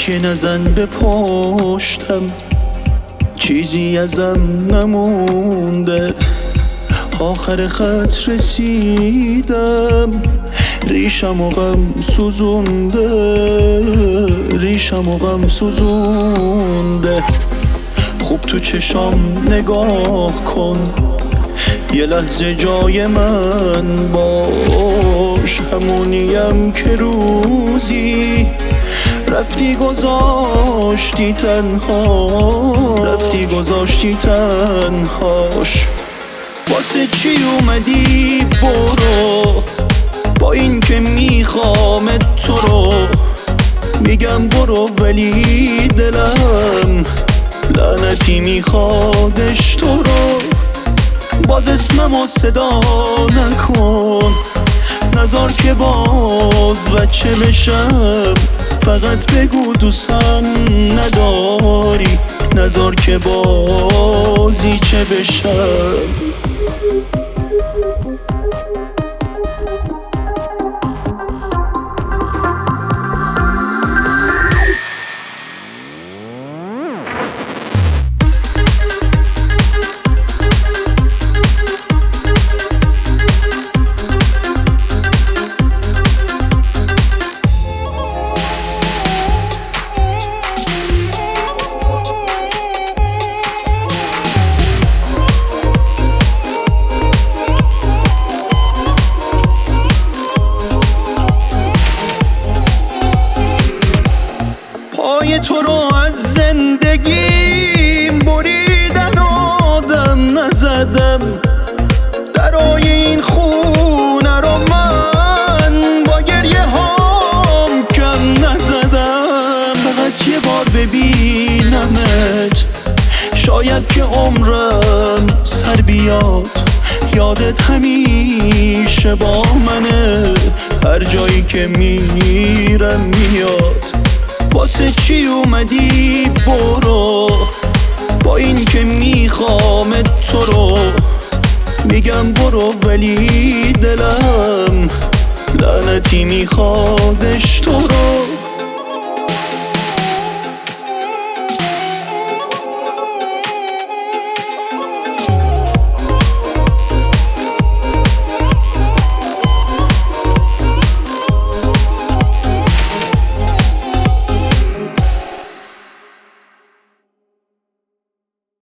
تکیه نزن به پشتم، چیزی ازم نمونده، آخر خط رسیدم، ریشم و غم سوزونده، ریشم و غم سوزونده. خوب تو چشام نگاه کن، یه لحظه جای من باش، همونیم که روزی رفتی گذاشتی تنها، رفتی گذاشتی تنهاش. واسه چی اومدی برو، با این که میخوام تو رو، میگم برو ولی دلم لعنتی میخوادش تو رو. باز اسممو صدا نکن، نذار که باز بچه بشم، فقط بگو دوستم نداری، نذار که بازی چه بشم. پای تو رو از زندگیم بریدن آدم نزدم، درای این خونه رو من با گریه هام کم نزدم. فقط یه بار ببینمت، شاید که عمرم سر بیاد، یادت همیشه با منه، هر جایی که میرم میاد. واسه چی اومدی برو، با این که میخوام تو رو، میگم برو ولی دلم لعنتی میخوادش تو رو.